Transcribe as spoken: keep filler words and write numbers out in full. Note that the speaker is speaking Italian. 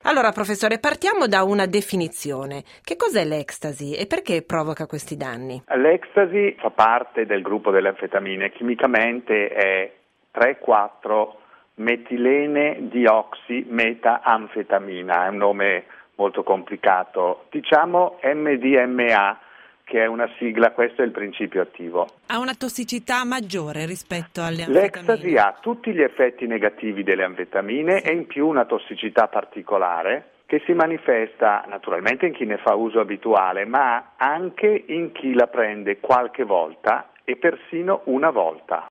Allora, professore, partiamo da una definizione. Che cos'è l'ecstasy e perché provoca questi danni? L'ecstasy fa parte del gruppo delle anfetamine. Chimicamente è tre quattro metilene dioximetaanfetamina, è un nome molto complicato. Diciamo M D M A, che è una sigla, questo è il principio attivo. Ha una tossicità maggiore rispetto alle L'ecstasy anfetamine? ha tutti gli effetti negativi delle anfetamine e in più una tossicità particolare che si manifesta naturalmente in chi ne fa uso abituale, ma anche in chi la prende qualche volta e persino una volta.